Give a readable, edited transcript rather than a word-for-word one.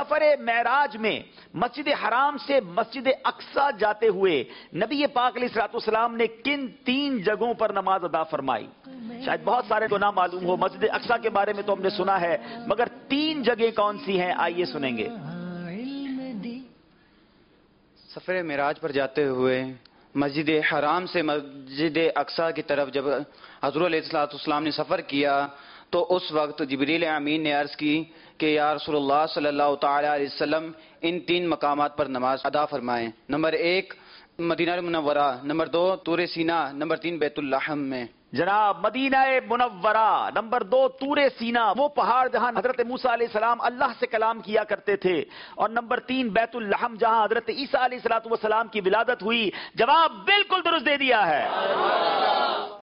सफर मेराज में मस्जिद हराम से मस्जिद अक्सा जाते हुए नबी पाक अलैहिस्सलाम ने किन 3 जगहों पर नमाज अदा फरमाई? शायद बहुत सारे को ना मालूम हो। मस्जिद अक्सा के बारे में तो हमने सुना है, मगर 3 जगह कौन सी हैं, आइए सुनेंगे। सफर मेराज पर जाते हुए मस्जिद हराम से मस्जिद अक्सा की तरफ जब हज़रत अलैहिस्सलाम ने सफ़र किया तो उस वक्त जिब्रील अमीन ने अर्ज़ की कि या रसूलुल्लाह सल्लल्लाहु तआला अलैहि वसल्लम इन 3 मकामात पर नमाज अदा फरमाएं। नंबर 1 मदीना मुनव्वरा, नंबर 2 तूर सीना, नंबर 3 बैतुल लहम में। जनाब, मदीना मुनव्वरा, नंबर 2 तूरे सीना, वो पहाड़ जहां हजरत मूसा अलैहिस्सलाम अल्लाह से कलाम किया करते थे, और नंबर 3 बैतुल लहम जहां हजरत ईसा अलैहिस्सलाम की विलादत हुई। जवाब बिल्कुल दुरुस्त दे दिया है।